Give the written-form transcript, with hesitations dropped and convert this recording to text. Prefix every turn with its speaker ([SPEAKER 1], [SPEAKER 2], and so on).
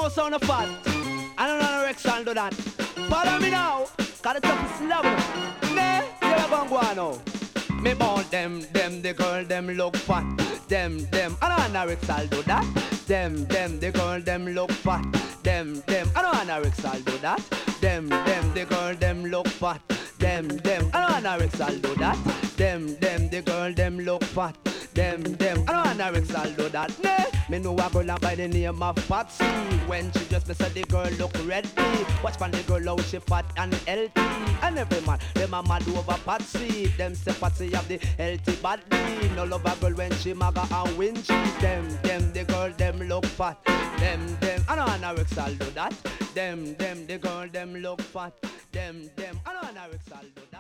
[SPEAKER 1] know sound of fat. I don't know Rexall do that. Follow me now, cause the top is level. Nah, you're gonna go on now. Me born them, the girl, them look fat. Them, I don't know Rexall do that. Them, the girl, them look fat. Them, I don't know Rexall do that. Them, the girl, them look fat. Them, I don't know Rexall do that. Them, the girl, them look fat. Them, I don't know Rexall do that. Nah, me know a girl by the name of Patsy. When she just me say the girl look ready. Watch from the girl how she fat and healthy. And every man, them a mad over Patsy. Them say Patsy have the healthy body. No love a girl when she maga and winchy. Them, the girl, them look fat. Them, I don't know Rexall do that. Them, the girl, them look fat. Them, I don't know Rexall do that.